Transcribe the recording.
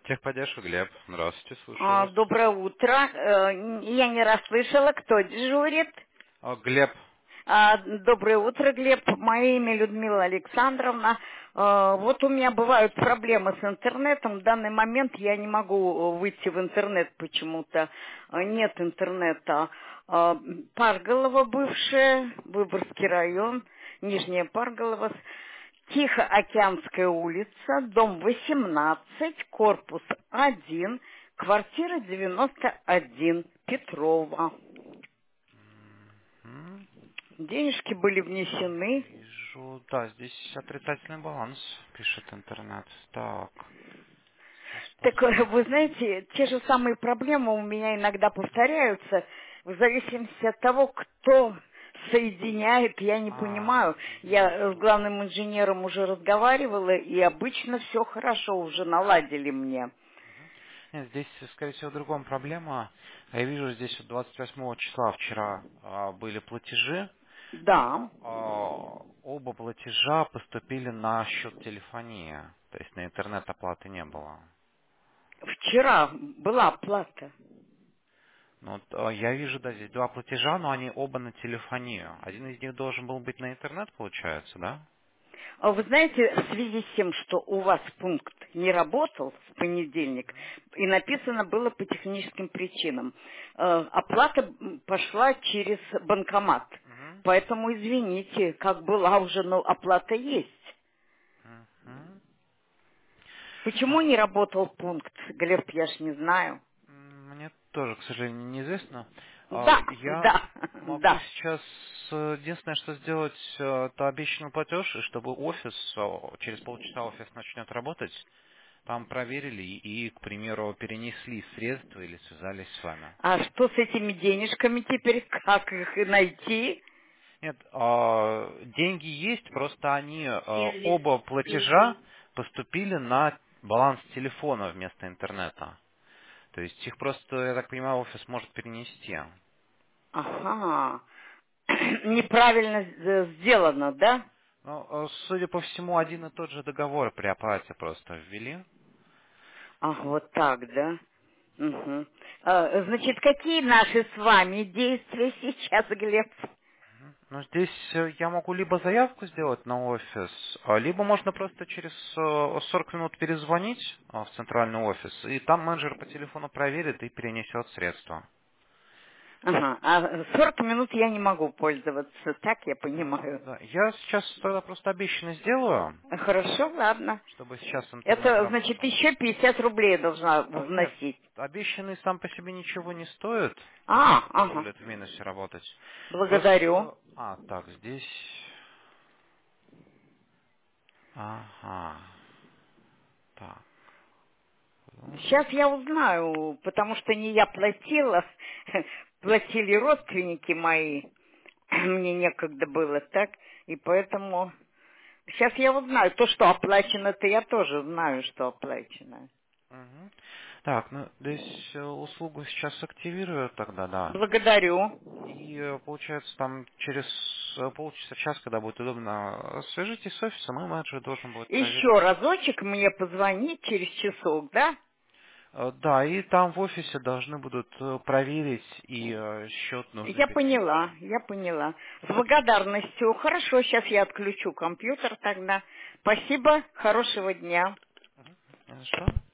Техподдержка, Глеб. Здравствуйте, слушаю вас. Доброе утро. Я не расслышала, кто дежурит. Глеб. Доброе утро, Глеб. Мое имя Людмила Александровна. Вот у меня бывают проблемы с интернетом. В данный момент я не могу выйти в интернет почему-то. Нет интернета. Парголово бывшее, Выборгский район, Нижняя Парголово. Тихоокеанская улица, дом 18, корпус 1, квартира 91, Петрова. М, Денежки были внесены. Вижу, да, здесь отрицательный баланс, пишет интернет. Так, сейчас Так вы посмотрим. знаете, те же самые проблемы у меня иногда повторяются, в зависимости от того, кто соединяет, я не понимаю. Я с Вижу. главным инженером уже разговаривала, и обычно все хорошо, уже наладили мне. Нет, здесь, скорее всего, в другом проблема. Я вижу, здесь вот 28 числа вчера были платежи. Да, Оба платежа поступили на счет телефонии. То есть на интернет оплаты не было. вчера была оплата. Ну, вот, я вижу, да, здесь два платежа, но они оба на телефонию. Один из них должен был быть на интернет, получается, да? Вы знаете, в связи с тем, что у вас пункт не работал в понедельник, и написано было по техническим причинам, оплата пошла через банкомат. Мгм. Поэтому, извините, как была уже, но оплата есть. Мгм. Почему не работал пункт, Глеб, я ж не знаю. Мне тоже, к сожалению, неизвестно. Да, Я да, могу да. сейчас единственное, что сделать, это обещанный платеж, и чтобы офис, через полчаса офис начнет работать, там проверили и, к примеру, перенесли средства или связались с вами. А что с этими денежками теперь? Как их найти? Нет, деньги есть, просто они Сервис оба платежа пришел. поступили на баланс телефона вместо интернета. То есть их просто, я так понимаю, офис может перенести. Ага. Неправильно сделано, да? Ну, судя по всему, один и тот же договор при оплате просто ввели. Ах, вот так, да? Мгм. Значит, какие наши с вами действия сейчас, Глеб? Ну, здесь я могу либо заявку сделать на офис, либо можно просто через 40 минут перезвонить в центральный офис, и там менеджер по телефону проверит и перенесет средства. Ага, 40 минут я не могу пользоваться, так я понимаю. Да, я сейчас тогда просто обещанно сделаю, Хорошо, ладно. чтобы сейчас интернет Это, значит, работал. еще 50 рублей я должна Нет, вносить. обещанный сам по себе ничего не стоит, Ага, позволит в минусе работать. благодарю. Просто, так, здесь, ага, так, Сейчас я узнаю, потому что не я платила, платили родственники мои. Мне некогда было так, и поэтому... Сейчас я узнаю. То, что оплачено-то я тоже знаю, что оплачено. мгм. Так, ну, здесь услугу сейчас активирую тогда, да. Благодарю. И получается там через полчаса, час, когда будет удобно, свяжитесь с офисом, и менеджер должен будет проверить. Еще разочек мне позвонить через часок, да? Да, и там в офисе должны будут проверить, и счет нужно Я перенести. поняла, я поняла. С благодарностью. Хорошо, сейчас я отключу компьютер тогда. Спасибо, хорошего дня. Что?